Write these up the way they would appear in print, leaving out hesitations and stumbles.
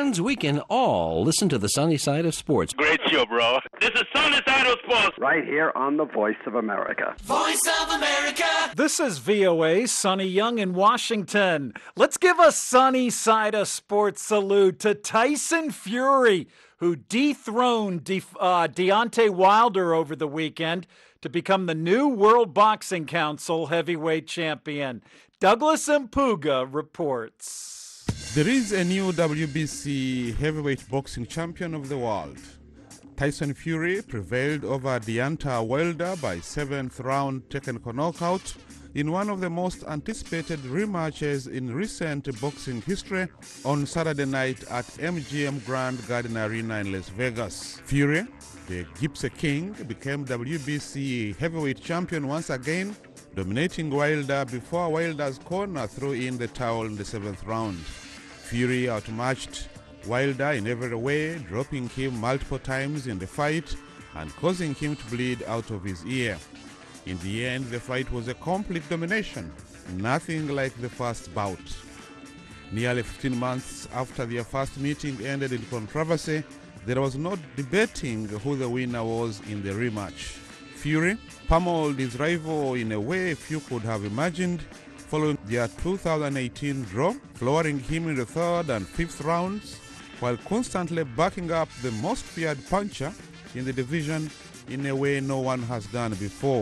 fans, we can all listen to the sunny side of sports. Great show, bro. This is Sunny Side of Sports. Right here on the Voice of America. Voice of America. This is VOA, Sonny Young in Washington. Let's give a sunny side of sports salute to Tyson Fury, who dethroned Deontay Wilder over the weekend to become the new World Boxing Council heavyweight champion. Douglas Mpuga reports. There is a new WBC heavyweight boxing champion of the world. Tyson Fury prevailed over Deontay Wilder by 7th round technical knockout in one of the most anticipated rematches in recent boxing history on Saturday night at MGM Grand Garden Arena in Las Vegas. Fury, the Gypsy King, became WBC heavyweight champion once again, dominating Wilder before Wilder's corner threw in the towel in the 7th round. Fury outmatched Wilder in every way, dropping him multiple times in the fight and causing him to bleed out of his ear. In the end, the fight was a complete domination, nothing like the first bout. Nearly 15 months after their first meeting ended in controversy, there was no debating who the winner was in the rematch. Fury pummeled his rival in a way few could have imagined, following their 2018 draw, flooring him in the 3rd and 5th rounds, while constantly backing up the most feared puncher in the division in a way no one has done before.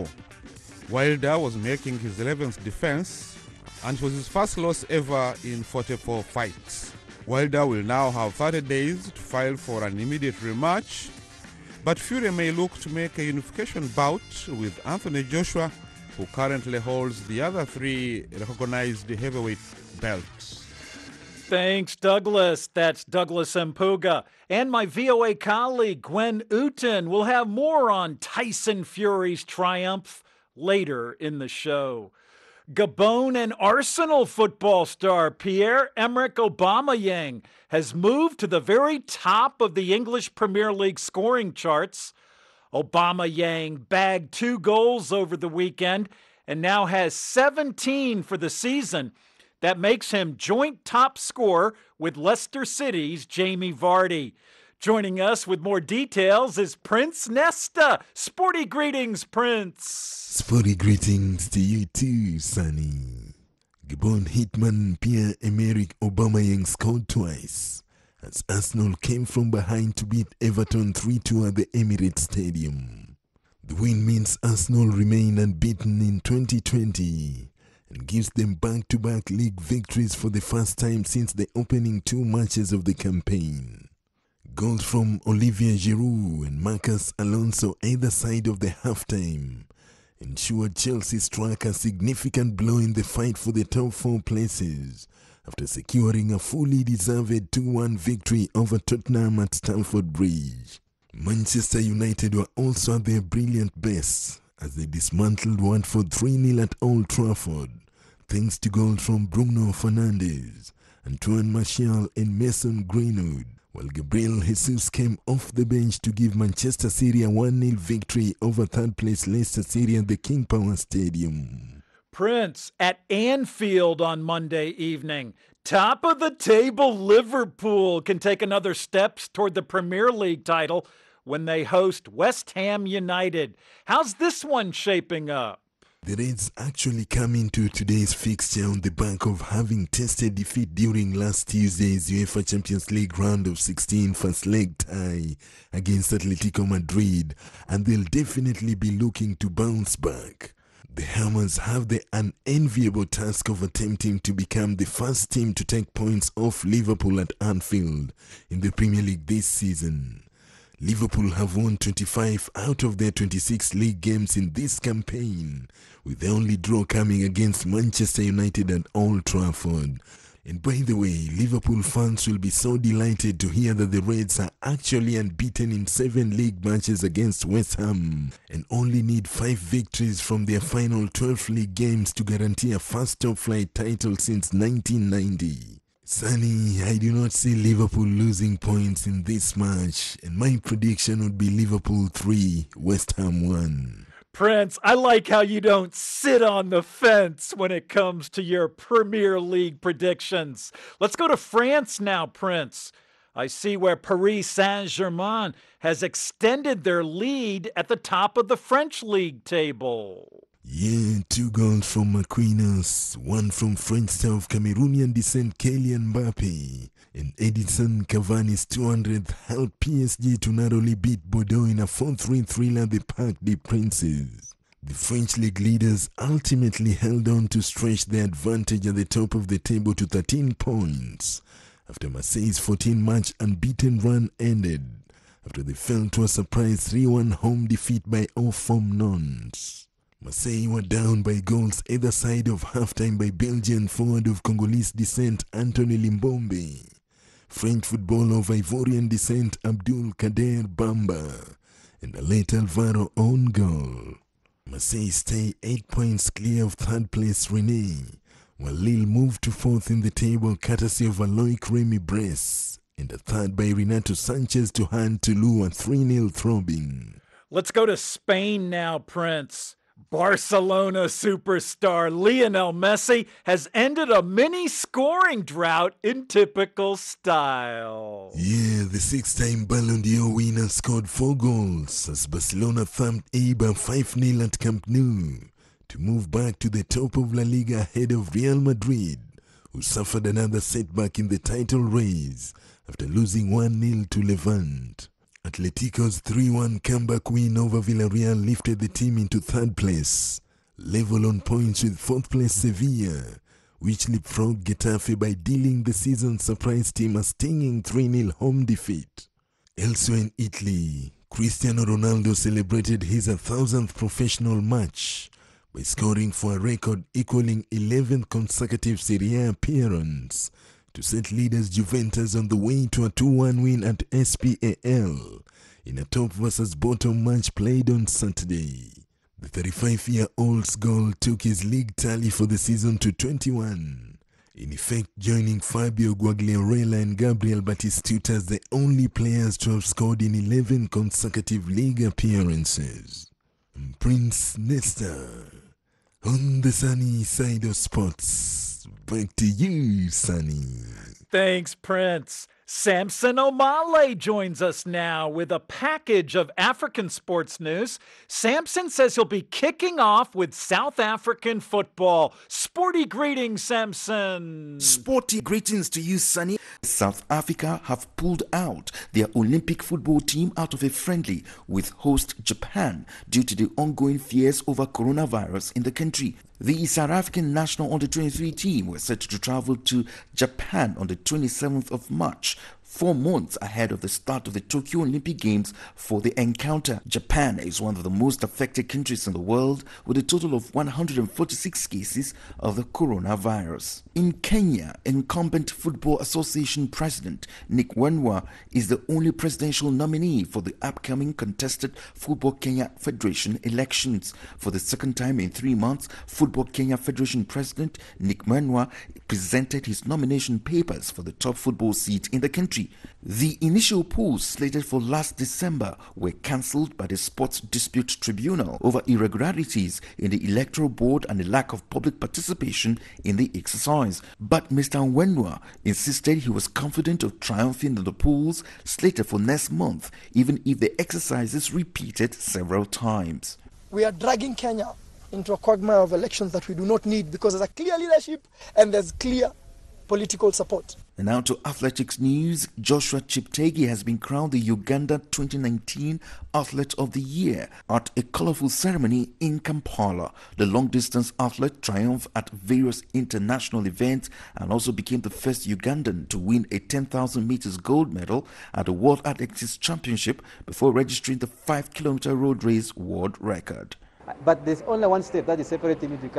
Wilder was making his 11th defense, and it was his first loss ever in 44 fights. Wilder will now have 30 days to file for an immediate rematch, but Fury may look to make a unification bout with Anthony Joshua, who currently holds the other 3 recognized heavyweight belts. Thanks, Douglas. That's Douglas Mpuga. And my VOA colleague, Gwen Uten, will have more on Tyson Fury's triumph later in the show. Gabon and Arsenal football star Pierre-Emerick Aubameyang has moved to the very top of the English Premier League scoring charts. Aubameyang bagged 2 goals over the weekend and now has 17 for the season. That makes him joint top scorer with Leicester City's Jamie Vardy. Joining us with more details is Prince Nesta. Sporty greetings, Prince. Sporty greetings to you too, Sonny. Gabon hitman Pierre-Emerick Aubameyang scored twice as Arsenal came from behind to beat Everton 3-2 at the Emirates Stadium. The win means Arsenal remain unbeaten in 2020 and gives them back-to-back league victories for the first time since the opening 2 matches of the campaign. Goals from Olivier Giroud and Marcus Alonso either side of the halftime ensured Chelsea struck a significant blow in the fight for the top 4 places after securing a fully deserved 2-1 victory over Tottenham at Stamford Bridge. Manchester United were also at their brilliant best as they dismantled Watford 3-0 at Old Trafford, thanks to goals from Bruno Fernandes, Antoine Martial and Mason Greenwood, while Gabriel Jesus came off the bench to give Manchester City a 1-0 victory over third-place Leicester City at the King Power Stadium. Prince, at Anfield on Monday evening, top-of-the-table Liverpool can take another steps toward the Premier League title when they host West Ham United. How's this one shaping up? The Reds actually come into today's fixture on the back of having tasted defeat during last Tuesday's UEFA Champions League round of 16 first leg tie against Atletico Madrid, and they'll definitely be looking to bounce back. The Hammers have the unenviable task of attempting to become the first team to take points off Liverpool at Anfield in the Premier League this season. Liverpool have won 25 out of their 26 league games in this campaign, with the only draw coming against Manchester United at Old Trafford. And by the way, Liverpool fans will be so delighted to hear that the Reds are actually unbeaten in 7 league matches against West Ham and only need 5 victories from their final 12 league games to guarantee a first top-flight title since 1990. Sonny, I do not see Liverpool losing points in this match, and my prediction would be Liverpool 3, West Ham 1. Prince, I like how you don't sit on the fence when it comes to your Premier League predictions. Let's go to France now, Prince. I see where Paris Saint-Germain has extended their lead at the top of the French league table. Yeah, 2 goals from Marquinhos, 1 from French star of Cameroonian descent Kylian Mbappe, and Edinson Cavani's 200th helped PSG to narrowly beat Bordeaux in a 4-3 thriller at the Parc des Princes. The French league leaders ultimately held on to stretch their advantage at the top of the table to 13 points after Marseille's 14-match unbeaten run ended after they fell to a surprise 3-1 home defeat by all-form Nantes. Marseille were down by goals either side of halftime by Belgian forward of Congolese descent Anthony Limbombe, French footballer of Ivorian descent Abdul Kader Bamba, and a late Alvaro own goal. Marseille stay 8 points clear of third place Rennes, while Lille moved to fourth in the table courtesy of a Loic Remy brace, and a third by Renato Sanchez to hand Toulouse a 3-0 throbbing. Let's go to Spain now, Prince. Barcelona superstar Lionel Messi has ended a mini scoring drought in typical style. Yeah, the 6-time Ballon d'Or winner scored 4 goals as Barcelona thumped Eibar 5-0 at Camp Nou to move back to the top of La Liga ahead of Real Madrid, who suffered another setback in the title race after losing 1-0 to Levante. Atletico's 3-1 comeback win over Villarreal lifted the team into third place, level on points with fourth place Sevilla, which leapfrogged Getafe by dealing the season's surprise team a stinging 3-0 home defeat. Elsewhere in Italy, Cristiano Ronaldo celebrated his 1,000th professional match by scoring for a record equaling 11th consecutive Serie A appearance to set leaders Juventus on the way to a 2-1 win at SPAL in a top versus bottom match played on Saturday. The 35-year-old's goal took his league tally for the season to 21, in effect joining Fabio Guagliarella and Gabriel Batistuta as the only players to have scored in 11 consecutive league appearances. Prince Nesta, on the sunny side of sports. Back to you, Sonny. Thanks, Prince. Samson Omale joins us now with a package of African sports news. Samson says he'll be kicking off with South African football. Sporty greetings, Samson. Sporty greetings to you, Sonny. South Africa have pulled out their Olympic football team out of a friendly with host Japan due to the ongoing fears over coronavirus in the country. The South African national under-23 team were set to travel to Japan on the 27th of March, 4 months ahead of the start of the Tokyo Olympic Games for the encounter. Japan is one of the most affected countries in the world, with a total of 146 cases of the coronavirus. In Kenya, incumbent Football Association President Nick Wenwa is the only presidential nominee for the upcoming contested Football Kenya Federation elections. For the second time in 3 months, Football Kenya Federation President Nick Wenwa presented his nomination papers for the top football seat in the country. The initial polls slated for last December were cancelled by the Sports Dispute Tribunal over irregularities in the electoral board and the lack of public participation in the exercise. But Mr. Wenwa insisted he was confident of triumphing in the polls slated for next month, even if the exercise is repeated several times. We are dragging Kenya into a quagmire of elections that we do not need because there's a clear leadership and there's clear political support. And now to athletics news. Joshua Cheptegei has been crowned the Uganda 2019 Athlete of the Year at a colorful ceremony in Kampala. The long-distance athlete triumphed at various international events and also became the first Ugandan to win a 10,000 meters gold medal at the World Athletics Championship before registering the 5-kilometer road race world record. But there's only one step that is separating me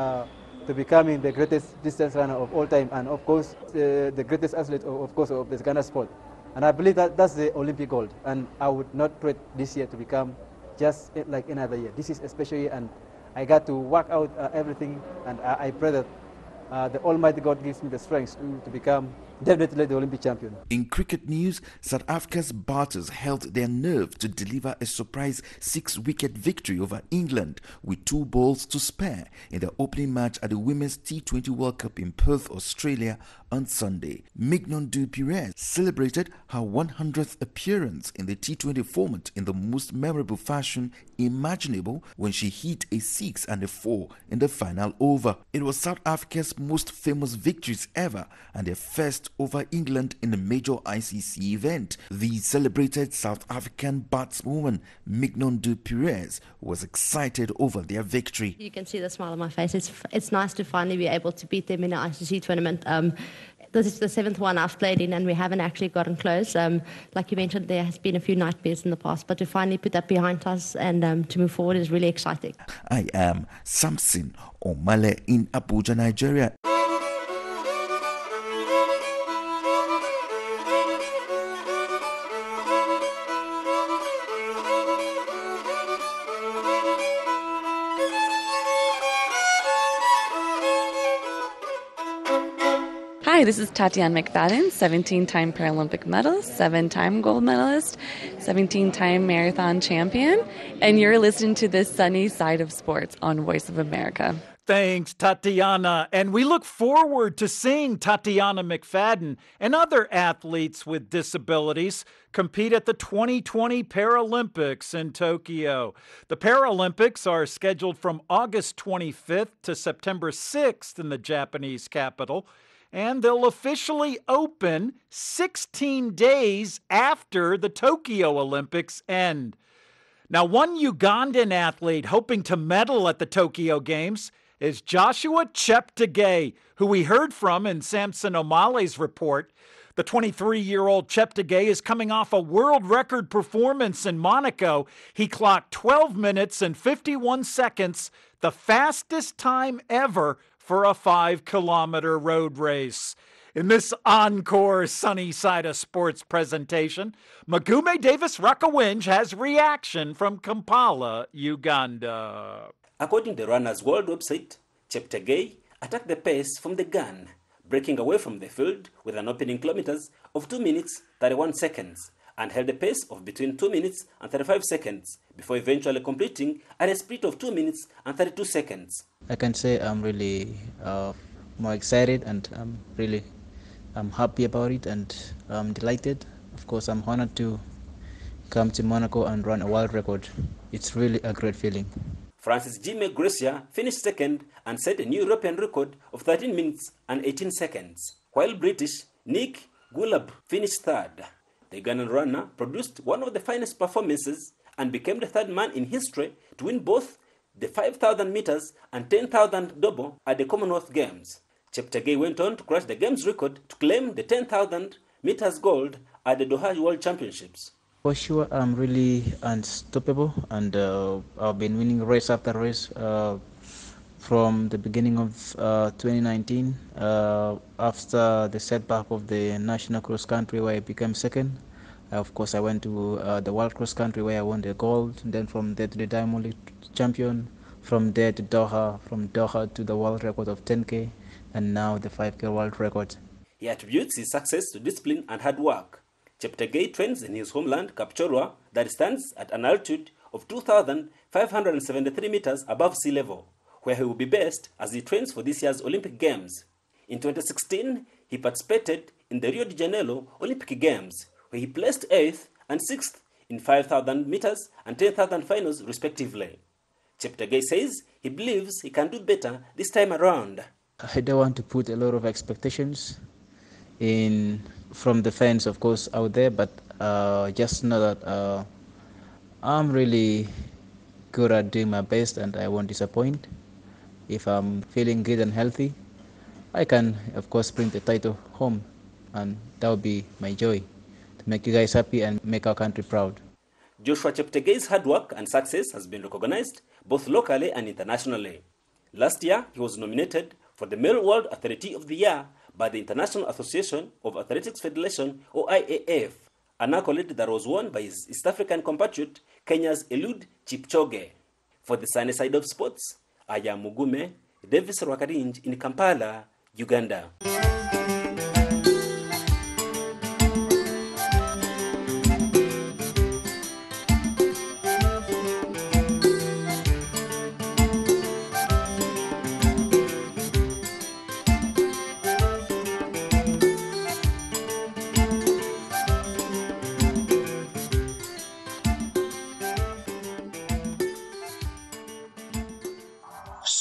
to becoming the greatest distance runner of all time, and of course the greatest athlete of the Uganda sport. And I believe that that's the Olympic gold, and I would not pray this year to become just like any other year. This is a special year, and I got to work out everything, and I pray that the Almighty God gives me the strength to become definitely the Olympic champion. In cricket news, South Africa's batters held their nerve to deliver a surprise 6-wicket victory over England with 2 balls to spare in the opening match at the Women's T20 World Cup in Perth, Australia on Sunday. Mignon du Pirez celebrated her 100th appearance in the T20 format in the most memorable fashion imaginable when she hit a 6 and a 4 in the final over. It was South Africa's most famous victories ever and their first over England in a major ICC event. The celebrated South African batswoman Mignon du Pirez was excited over their victory. You can see the smile on my face. It's nice to finally be able to beat them in an ICC tournament. This is the 7th one I've played in and we haven't actually gotten close. Like you mentioned, there has been a few nightmares in the past, but to finally put that behind us and to move forward is really exciting. I am Samson Omale in Abuja, Nigeria. Hi, this is Tatiana McFadden, 17-time Paralympic medalist, 7-time gold medalist, 17-time marathon champion, and you're listening to the Sunny Side of Sports on Voice of America. Thanks, Tatiana. And we look forward to seeing Tatiana McFadden and other athletes with disabilities compete at the 2020 Paralympics in Tokyo. The Paralympics are scheduled from August 25th to September 6th in the Japanese capital, and they'll officially open 16 days after the Tokyo Olympics end. Now, one Ugandan athlete hoping to medal at the Tokyo Games is Joshua Cheptegei, who we heard from in Samson Omale's report. The 23-year-old Cheptegei is coming off a world record performance in Monaco. He clocked 12 minutes and 51 seconds, the fastest time ever for a 5-kilometer road race. In this encore Sunny Side of Sports presentation, Magume Davis Rakawinj has reaction from Kampala, Uganda. According to the Runners World website, Cheptegei attacked the pace from the gun, breaking away from the field with an opening kilometers of 2 minutes 31 seconds and held a pace of between 2 minutes and 35 seconds before eventually completing at a speed of 2 minutes and 32 seconds. I can say I'm really more excited and I'm happy about it and I'm delighted. Of course, I'm honored to come to Monaco and run a world record. It's really a great feeling. Francis Jimmy Gracia finished second and set a new European record of 13 minutes and 18 seconds, while British Nick Gulab finished third. The Ugandan runner produced one of the finest performances and became the third man in history to win both the 5,000 meters and 10,000 double at the Commonwealth Games. Cheptegei went on to crush the Games record to claim the 10,000 meters gold at the Doha World Championships. For sure, I'm really unstoppable and I've been winning race after race from the beginning of 2019 after the setback of the national cross country where I became second. Of course, I went to the world cross country where I won the gold, and then from there to the Diamond League champion, from there to Doha, from Doha to the world record of 10K, and now the 5K world record. He attributes his success to discipline and hard work. Cheptegei trains in his homeland, Kapchorwa, that stands at an altitude of 2,573 meters above sea level, where he will be based as he trains for this year's Olympic Games. In 2016, he participated in the Rio de Janeiro Olympic Games, where he placed 8th and 6th in 5,000 meters and 10,000 finals respectively. Cheptegei says he believes he can do better this time around. I don't want to put a lot of expectations from the fans, of course, out there, but just know that I'm really good at doing my best and I won't disappoint. If I'm feeling good and healthy, I can, of course, bring the title home, and that would be my joy, to make you guys happy and make our country proud. Joshua Cheptegei's hard work and success has been recognized both locally and internationally. Last year, he was nominated for the Male World Athlete of the Year by the International Association of Athletics Federation, or IAF, an accolade that was won by his East African compatriot, Kenya's Eliud Kipchoge. For the Sunny Side of Sports, I am Mugume Davis Rwakarinj in Kampala, Uganda.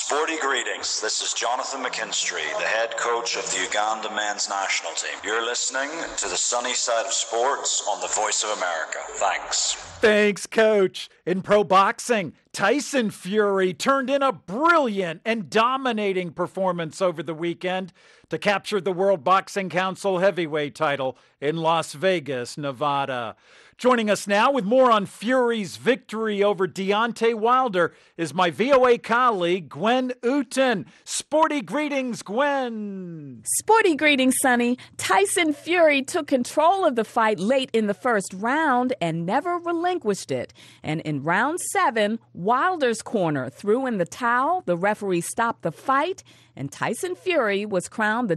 Sporty greetings. This is Jonathan McKinstry, the head coach of the Uganda men's national team. You're listening to the Sunny Side of Sports on the Voice of America. Thanks. Thanks, Coach. In pro boxing, Tyson Fury turned in a brilliant and dominating performance over the weekend to capture the World Boxing Council heavyweight title in Las Vegas, Nevada. Joining us now with more on Fury's victory over Deontay Wilder is my VOA colleague, Gwen Uten. Sporty greetings, Gwen. Sporty greetings, Sonny. Tyson Fury took control of the fight late in the first round and never relinquished it. And in round 7, Wilder's corner threw in the towel, the referee stopped the fight, and Tyson Fury was crowned the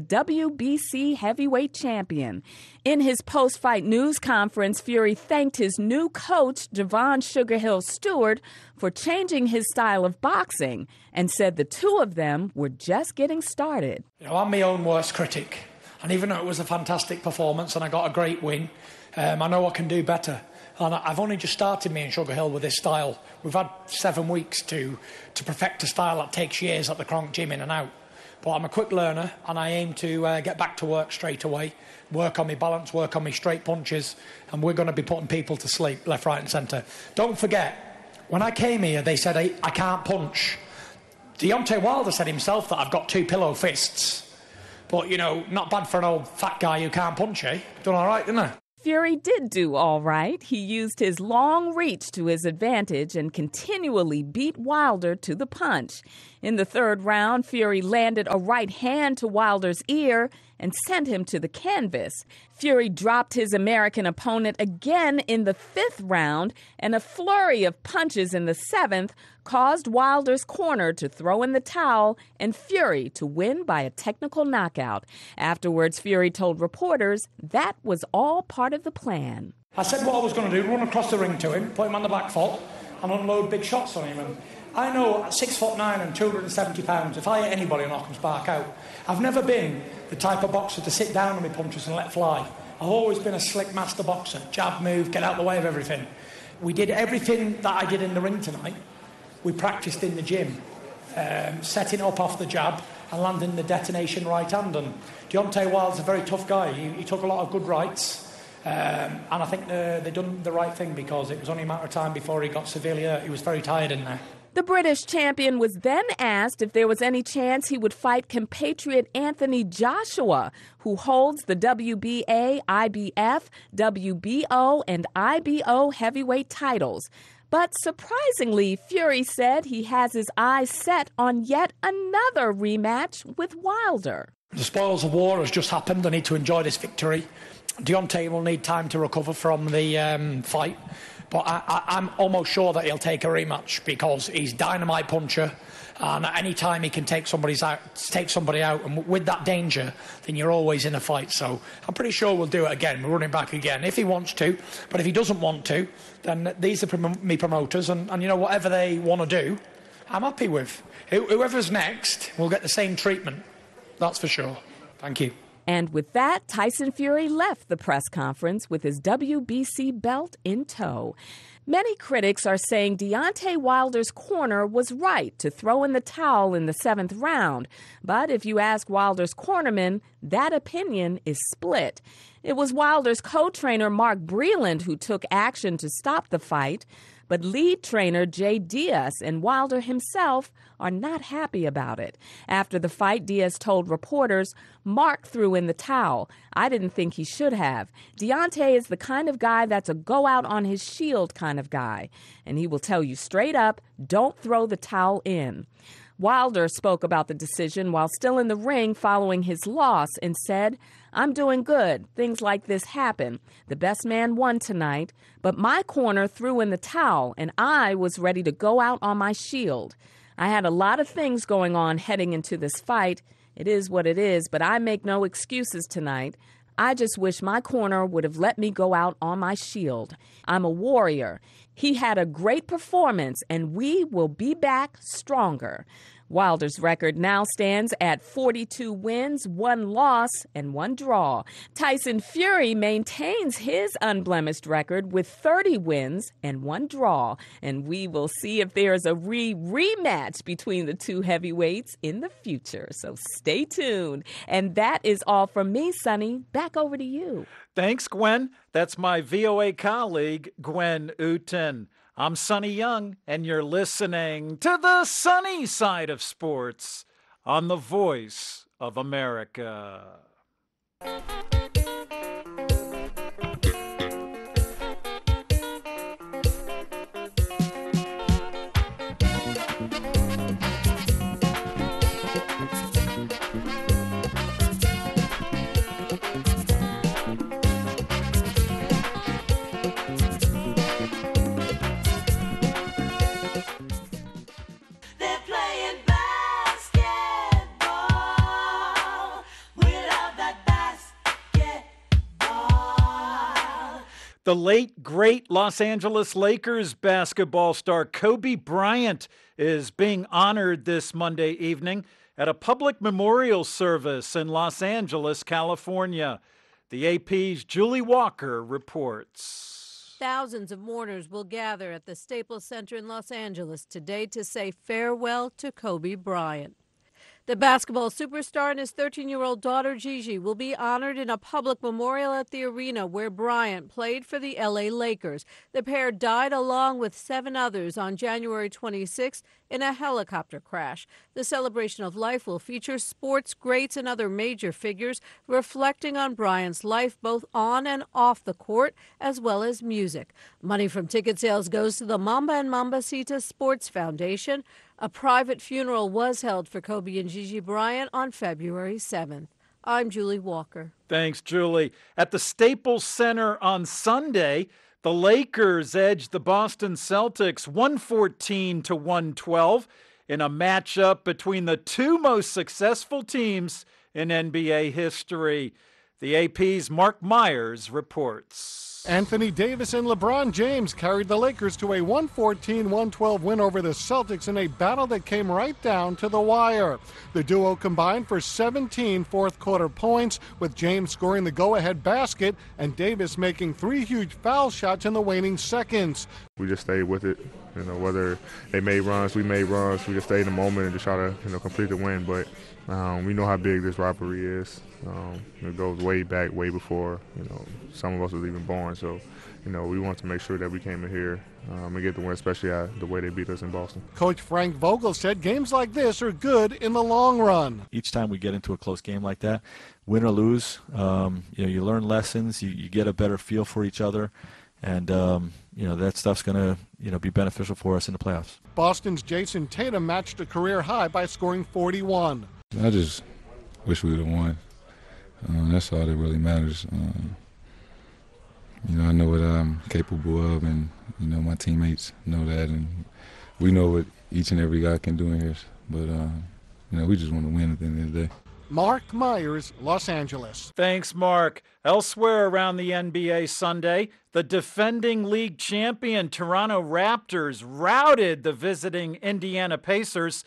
WBC heavyweight champion. In his post-fight news conference, Fury thanked his new coach, Javon Sugarhill Stewart, for changing his style of boxing and said the two of them were just getting started. I'm my own worst critic. And even though it was a fantastic performance and I got a great win, I know I can do better. And I've only just started, me and Sugarhill, with this style. We've had 7 weeks to perfect a style that takes years at the Kronk gym in and out. But I'm a quick learner, and I aim to get back to work straight away, work on my balance, work on my straight punches, and we're going to be putting people to sleep, left, right and centre. Don't forget, when I came here, they said I can't punch. Deontay Wilder said himself that I've got 2 pillow fists. But, you know, not bad for an old fat guy who can't punch, eh? Done all right, didn't I? Fury did do all right. He used his long reach to his advantage and continually beat Wilder to the punch. In the 3rd round, Fury landed a right hand to Wilder's ear and sent him to the canvas. Fury dropped his American opponent again in the 5th round, and a flurry of punches in the 7th caused Wilder's corner to throw in the towel and Fury to win by a technical knockout. Afterwards, Fury told reporters that was all part of the plan. I said what I was going to do, run across the ring to him, put him on the back foot and unload big shots on him. And I know at 6'9" and 270 pounds, if I hit anybody, I'll knock him spark out. I've never been the type of boxer to sit down on my punches and let fly. I've always been a slick master boxer. Jab, move, get out the way of everything. We did everything that I did in the ring tonight. We practiced in the gym, setting up off the jab and landing the detonation right hand. And Deontay Wilder's a very tough guy. He took a lot of good rights. And I think they done the right thing because it was only a matter of time before he got severely hurt. He was very tired in there. The British champion was then asked if there was any chance he would fight compatriot Anthony Joshua, who holds the WBA, IBF, WBO, and IBO heavyweight titles. But surprisingly, Fury said he has his eyes set on yet another rematch with Wilder. The spoils of war has just happened. I need to enjoy this victory. Deontay will need time to recover from the fight. But I'm almost sure that he'll take a rematch because he's dynamite puncher, and at any time he can take somebody out, and with that danger, then you're always in a fight. So I'm pretty sure we'll do it again. We'll run it back again if he wants to. But if he doesn't want to, then these are me promoters, and you know, whatever they want to do, I'm happy with. Whoever's next will get the same treatment. That's for sure. Thank you. And with that, Tyson Fury left the press conference with his WBC belt in tow. Many critics are saying Deontay Wilder's corner was right to throw in the towel in the 7th round. But if you ask Wilder's cornerman, that opinion is split. It was Wilder's co-trainer Mark Breland who took action to stop the fight. But lead trainer Jay Diaz and Wilder himself are not happy about it. After the fight, Diaz told reporters, "Mark threw in the towel. I didn't think he should have. Deontay is the kind of guy that's a go out on his shield kind of guy. And he will tell you straight up, don't throw the towel in." Wilder spoke about the decision while still in the ring following his loss and said, "I'm doing good. Things like this happen. The best man won tonight, but my corner threw in the towel and I was ready to go out on my shield. I had a lot of things going on heading into this fight. It is what it is, but I make no excuses tonight. I just wish my corner would have let me go out on my shield. I'm a warrior. He had a great performance, and we will be back stronger." Wilder's record now stands at 42 wins, 1 loss, and 1 draw. Tyson Fury maintains his unblemished record with 30 wins and 1 draw. And we will see if there's a rematch between the two heavyweights in the future. So stay tuned. And that is all from me, Sonny. Back over to you. Thanks, Gwen. That's my VOA colleague, Gwen Uten. I'm Sonny Young, and you're listening to the sunny side of sports on the Voice of America. The late, great Los Angeles Lakers basketball star Kobe Bryant is being honored this Monday evening at a public memorial service in Los Angeles, California. The AP's Julie Walker reports. Thousands of mourners will gather at the Staples Center in Los Angeles today to say farewell to Kobe Bryant. The basketball superstar and his 13-year-old daughter Gigi will be honored in a public memorial at the arena where Bryant played for the LA Lakers. The pair died along with 7 others on January 26 in a helicopter crash. The celebration of life will feature sports greats and other major figures reflecting on Bryant's life both on and off the court, as well as music. Money from ticket sales goes to the Mamba and Mambacita Sports Foundation. A private funeral was held for Kobe and Gigi Bryant on February 7th. I'm Julie Walker. Thanks, Julie. At the Staples Center on Sunday, the Lakers edged the Boston Celtics 114-112 in a matchup between the two most successful teams in NBA history. The AP's Mark Myers reports. Anthony Davis and LeBron James carried the Lakers to a 114-112 win over the Celtics in a battle that came right down to the wire. The duo combined for 17 fourth-quarter points, with James scoring the go-ahead basket and Davis making 3 huge foul shots in the waning seconds. We just stayed with it. You know, whether they made runs, we made runs. We just stayed in the moment and just try to, complete the win. But we know how big this rivalry is. It goes way back, way before, some of us was even born. So, we want to make sure that we came in here and get the win, especially the way they beat us in Boston. Coach Frank Vogel said games like this are good in the long run. Each time we get into a close game like that, win or lose, you learn lessons, you get a better feel for each other. And, that stuff's going to, be beneficial for us in the playoffs. Boston's Jason Tatum matched a career high by scoring 41. I just wish we would have won. That's all that really matters. I know what I'm capable of, and, my teammates know that. And we know what each and every guy can do in here. But, we just want to win at the end of the day. Mark Myers, Los Angeles. Thanks, Mark. Elsewhere around the NBA Sunday, the defending league champion Toronto Raptors routed the visiting Indiana Pacers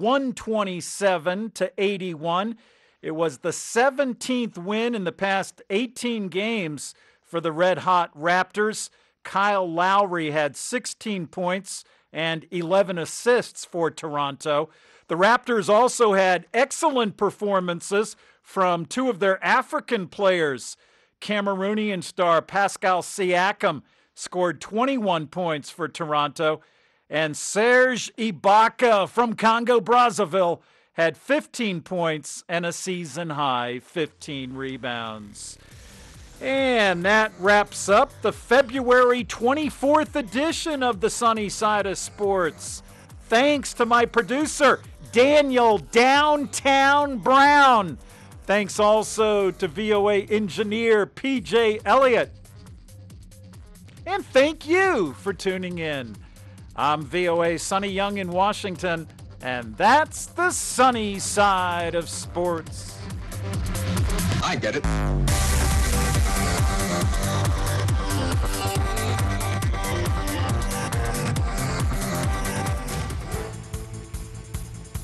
127-81. It was the 17th win in the past 18 games for the red-hot Raptors. Kyle Lowry had 16 points and 11 assists for Toronto. The Raptors also had excellent performances from 2 of their African players. Cameroonian star Pascal Siakam scored 21 points for Toronto, and Serge Ibaka from Congo-Brazzaville had 15 points and a season-high 15 rebounds. And that wraps up the February 24th edition of the Sunny Side of Sports. Thanks to my producer, Daniel Downtown Brown. Thanks also to VOA engineer PJ Elliott. And thank you for tuning in. I'm VOA Sonny Young in Washington, and that's the Sunny Side of Sports. I get it.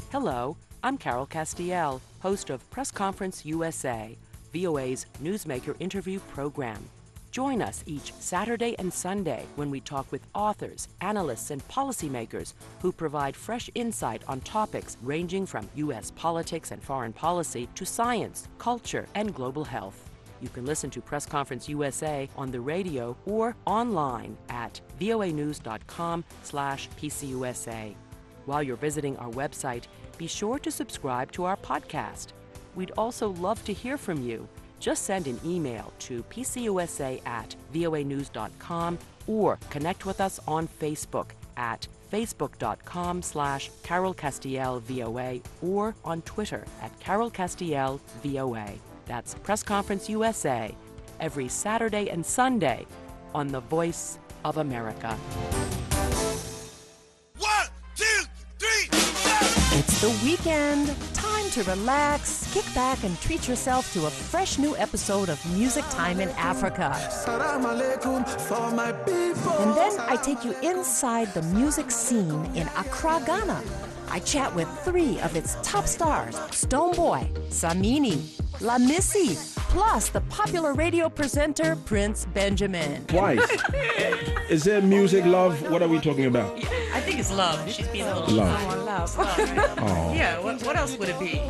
Hello, I'm Carol Castiel, host of Press Conference USA, VOA's newsmaker interview program. Join us each Saturday and Sunday when we talk with authors, analysts, and policymakers who provide fresh insight on topics ranging from U.S. politics and foreign policy to science, culture, and global health. You can listen to Press Conference USA on the radio or online at voanews.com/PCUSA. While you're visiting our website, be sure to subscribe to our podcast. We'd also love to hear from you. Just send an email to pcusa@voanews.com or connect with us on Facebook at facebook.com/Carol Castiel VOA or on Twitter at Carol Castiel VOA. That's Press Conference USA every Saturday and Sunday on the Voice of America. 1, 2, 3, 4. It's the weekend. Time to relax, kick back, and treat yourself to a fresh new episode of Music Time in Africa. And then I take you inside the music scene in Accra, Ghana. I chat with 3 of its top stars, Stonebwoy, Samini, La Missy, plus the popular radio presenter Prince Benjamin. Twice. Is there music, love? What are we talking about? I think it's love. She's being a little Love. on love. Oh. Yeah, what else would it be?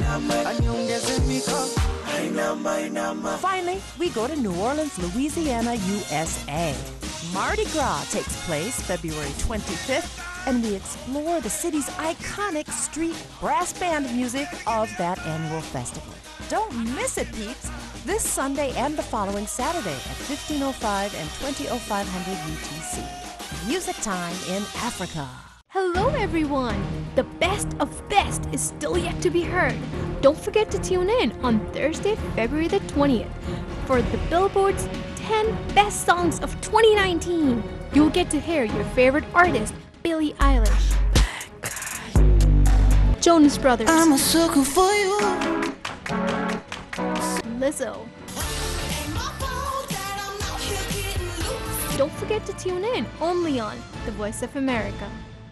Finally, we go to New Orleans, Louisiana, USA. Mardi Gras takes place February 25th, and we explore the city's iconic street brass band music of that annual festival. Don't miss it, peeps! This Sunday and the following Saturday at 15:05 and 20:0500 UTC. Music Time in Africa. Hello everyone! The best of best is still yet to be heard. Don't forget to tune in on Thursday, February the 20th for the Billboard's 10 Best Songs of 2019. You'll get to hear your favorite artist, Billie Eilish, Jonas Brothers, I'm a sucker for you. Lizzo. Don't forget to tune in only on The Voice of America.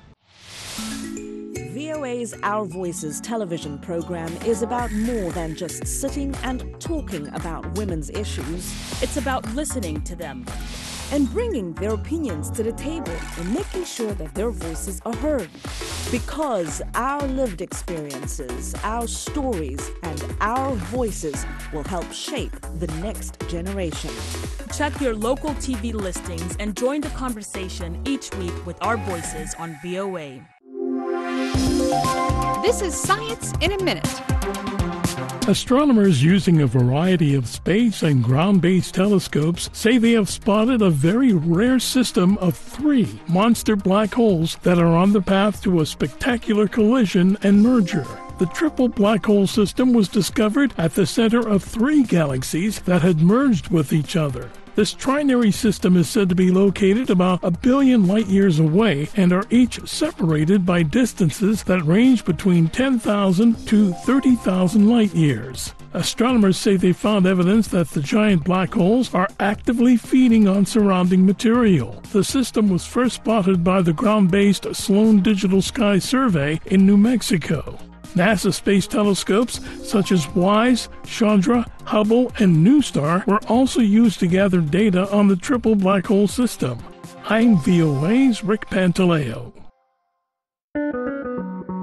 VOA's Our Voices television program is about more than just sitting and talking about women's issues. It's about listening to them and bringing their opinions to the table and making sure that their voices are heard. Because our lived experiences, our stories, and our voices will help shape the next generation. Check your local TV listings and join the conversation each week with our voices on VOA. This is Science in a Minute. Astronomers using a variety of space and ground-based telescopes say they have spotted a very rare system of 3 monster black holes that are on the path to a spectacular collision and merger. The triple black hole system was discovered at the center of 3 galaxies that had merged with each other. This trinary system is said to be located about 1 billion light-years away and are each separated by distances that range between 10,000 to 30,000 light-years. Astronomers say they found evidence that the giant black holes are actively feeding on surrounding material. The system was first spotted by the ground-based Sloan Digital Sky Survey in New Mexico. NASA space telescopes such as WISE, Chandra, Hubble, and NuSTAR were also used to gather data on the triple black hole system. I'm VOA's Rick Pantaleo.